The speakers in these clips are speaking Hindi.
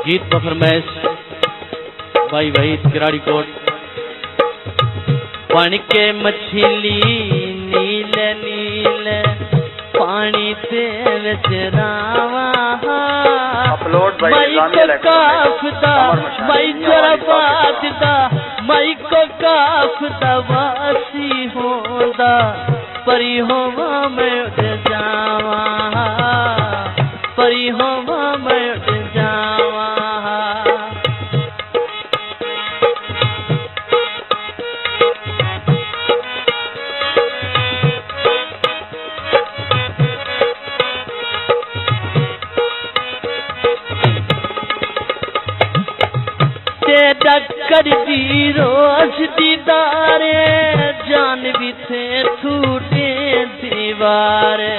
गीत पर फरमाइश भाई वहीद किराड़ी कोट। पानी के मछली नील नील पानी ते विचरावा मई को काफदा मई जरबादा मई को काफदा वासी होंदा परी होवा मैं उड़ जावा परी होवा मैं उड़ जावा। डक्कर दी रोज दीदारे जान भी थे छूटे दीवारे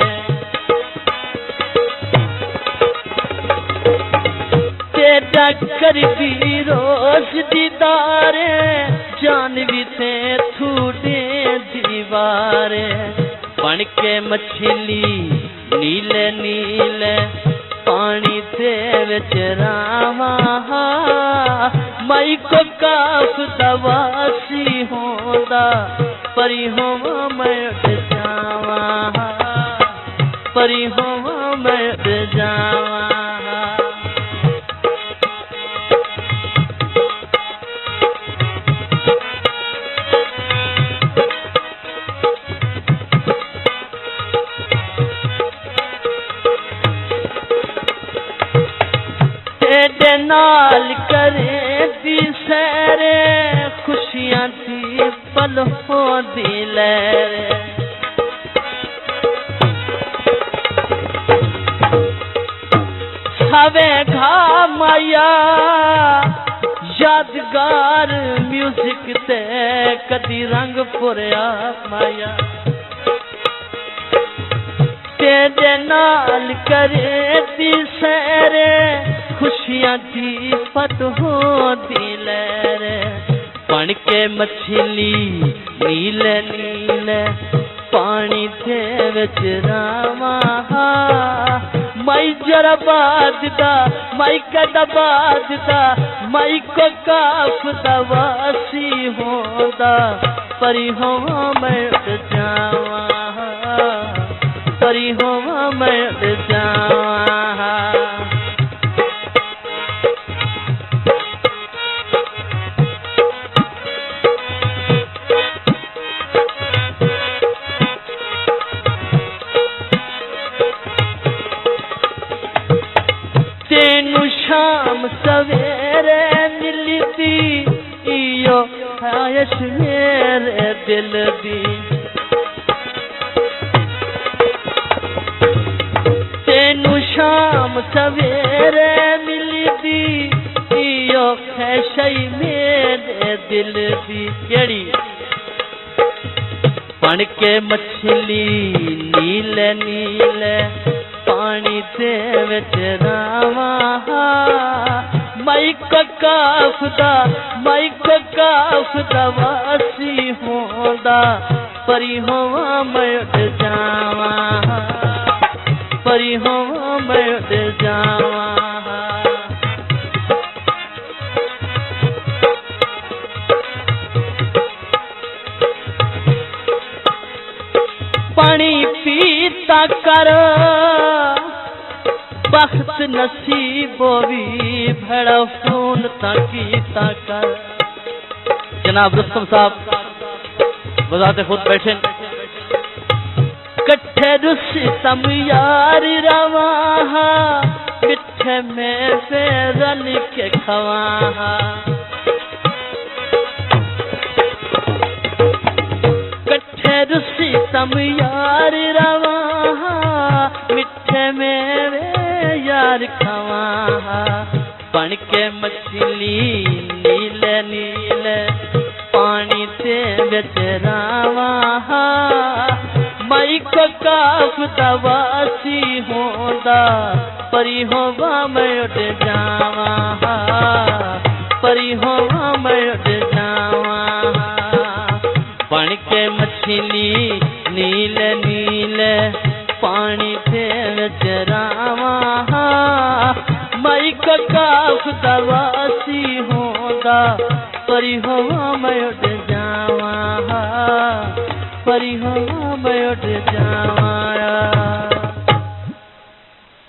ते डक्कर दी रोज दीदारे जान भी थे छूटे दीवारे बन के मछली नीले नीले पानी ते विचरावा मई को काफदा वासी होंदा परी होवा मैं उड़ जावा परी होवा मैं उड़ जावा। तेरे नाल करे दी सैरे खुशियां थी पल हो दिलरे हवे घा माया यादगार म्यूजिक ते कदी रंग पुरया माया तेरे नाल करे दी सैरे खुशियां थी पत हो दिलरे बन के मछली नील नील पानी थे विचरावा मई जरबादा मई कदबादा मई को काफदा वासी होंदा परी होवा मैं उड़ जावा परी होवा मैं उड़ जावा। तेनू शाम सवेरे मिलती इयो ख्वाहिश मेरे दिल दी तेनू शाम सवेरे मिलती इयो ख्वाहिश मेरे दिल दी केड़ी बन के मछली नील नील पानी ते विचरावा मई को काफदा वासी होंदा परी होवा मैं उड़ जावा परी होवा मैं उड़ जावा। पानी पीता कर बख्त नसीबो भी भड़ा फोन ताकी ताकर। जनाब रुस्तम साहब बजाते खुद बैठे कट्ठे रुस्तम यार रवा मिठे में रन के खवा कट्ठे रुस्तम यार रवा मिठे में यार खवा बन के मछली नील नील पानी ते विचरावा मई को काफदा वासी होंदा परी होवा मैं उड़ जावा परी होवा मैं उड़ जावा। बन के मछली नील नील पानी ते विचरावा माई का काफ दवासी होंदा परी हो मैं उठ जावा परी हो मैं उठ जावा।